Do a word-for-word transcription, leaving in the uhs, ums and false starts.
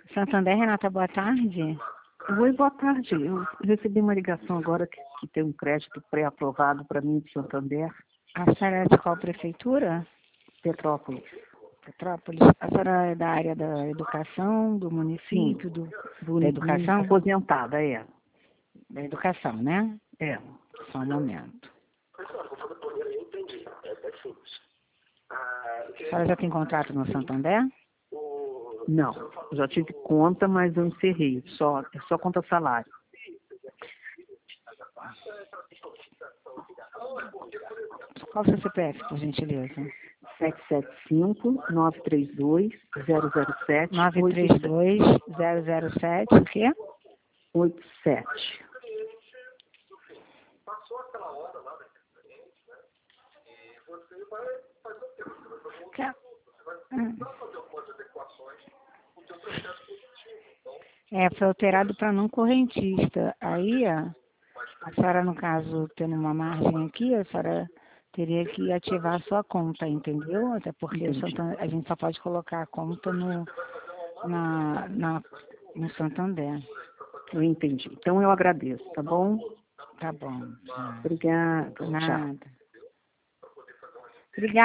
Santander, Renata, boa tarde. Oi, boa tarde. Eu recebi uma ligação agora que, que tem um crédito pré-aprovado para mim de Santander. A senhora é de qual prefeitura? Petrópolis. Petrópolis. A senhora é da área da educação, do município, Sim, do, do, da educação? aposentada, é. Da educação, né? É. Só um momento. A senhora já tem contrato no Santander? Não, já tive conta, mas eu encerrei. Só, é só conta salário. Qual o seu C P F, por gentileza? sete sete cinco, nove três dois, zero zero sete, nove três dois, zero zero sete, o quê? oito sete. É, foi alterado para não correntista. Aí, ó, a senhora, no caso, tendo uma margem aqui, a senhora teria que ativar a sua conta, entendeu? Até porque o Santander, a gente só pode colocar a conta no, na, na, no Santander. Eu entendi. Então eu agradeço, tá bom? Tá bom. Obrigada. Nada. Tchau. Obrigada.